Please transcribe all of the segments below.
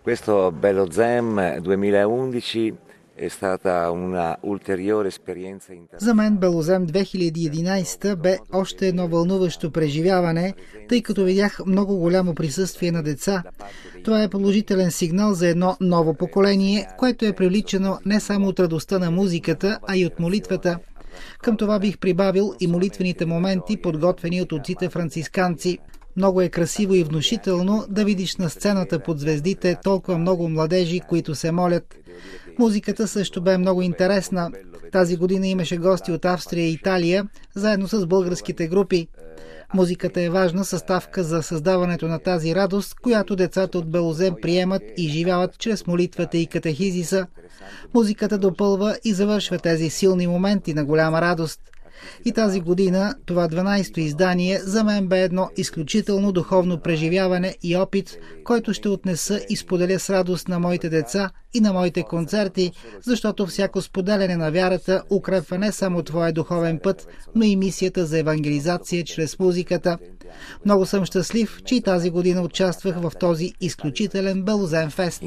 Questo Bello Zem 2011 è stata una ulteriore esperienza За мен Белозем 2011 бе още едно вълнуващо преживяване, тъй като видях много голямо присъствие на деца. Това е положителен сигнал за едно ново поколение, което е привличано не само от радостта на музиката, а и от молитвата. Към това бих прибавил и молитвените моменти, подготвени от отците францисканци. Много е красиво и внушително да видиш на сцената под звездите толкова много младежи, които се молят. Музиката също бе много интересна. Тази година имаше гости от Австрия и Италия, заедно с българските групи. Музиката е важна съставка за създаването на тази радост, която децата от Белозем приемат и живяват чрез молитвата и катехизиса. Музиката допълва и завършва тези силни моменти на голяма радост. И тази година това 12-то издание за мен бе едно изключително духовно преживяване и опит, който ще отнеса и споделя с радост на моите деца и на моите концерти, защото всяко споделяне на вярата укрепва не само твоя духовен път, но и мисията за евангелизация чрез музиката. Много съм щастлив, че и тази година участвах в този изключителен Белозем фест.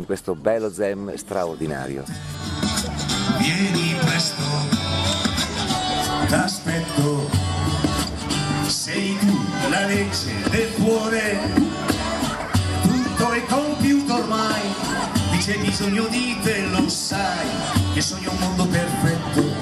T'aspetto, sei tu la legge del cuore, tutto è compiuto ormai, qui c'è bisogno di te, lo sai, che sogno un mondo perfetto.